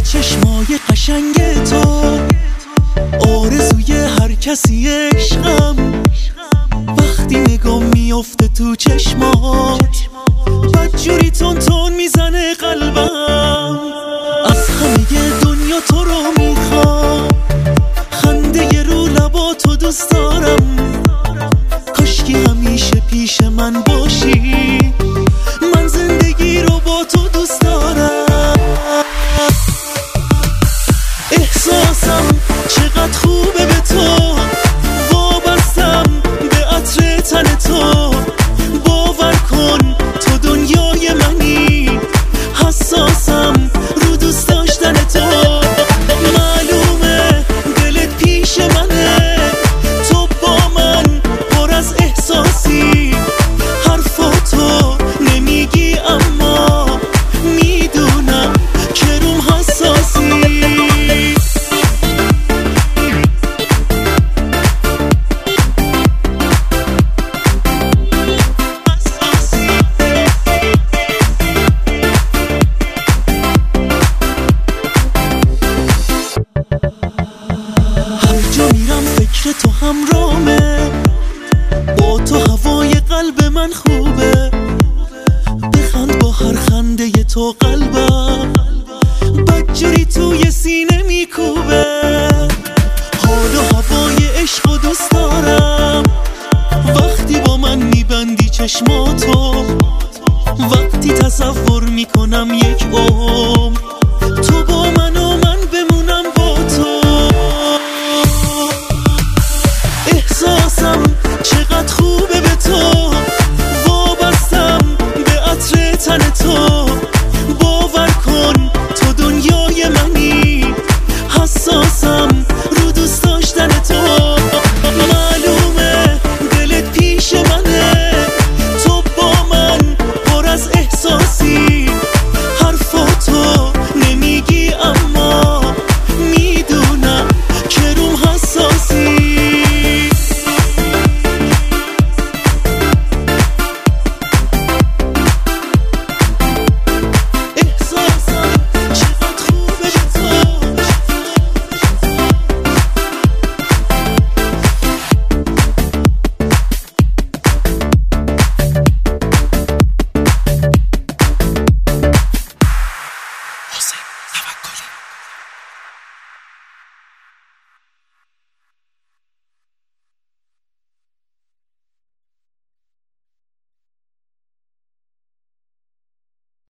چشمای قشنگ تو آرزوی هر کسی عشقم. وقتی نگاه میفته تو چشمات بدجوری تون تون میزنه قلبم. از همه دنیا تو رو میخوام، خنده رو لبا تو دوست دارم. کاشکی همیشه پیش من باشی، من زندگی رو با تو دوست دارم. احساسم چقدر خوبه به تو، وابستم به عطر تن تو. باور کن تو دنیای منی، حساسم رو دوست داشتن تو. معلومه دلت پیش منه، تو با من پر از احساسی. حرفاتو نمیگی اما میدونم که روم حساسی. فکر تو همرامه، با تو هوای قلب من خوبه. بخند با هر خنده تو قلبم بدجوری توی سینه میکوبه. حال و هوای عشق و دوست دارم، وقتی با من میبندی چشماتو. وقتی تصور میکنم یک عمر تو با من و من بمونم با تو. احساسم چقدر خوبه به تو، وابستم به عطر تن تو. باور کن تو دنیای منی، حساسم رو دوست داشتن تو. معلومه دلت پیش منه، تو با من پر از احساسی. حرفاتو نمیگی اما میدونم که روم حساسی. حسین توکلی.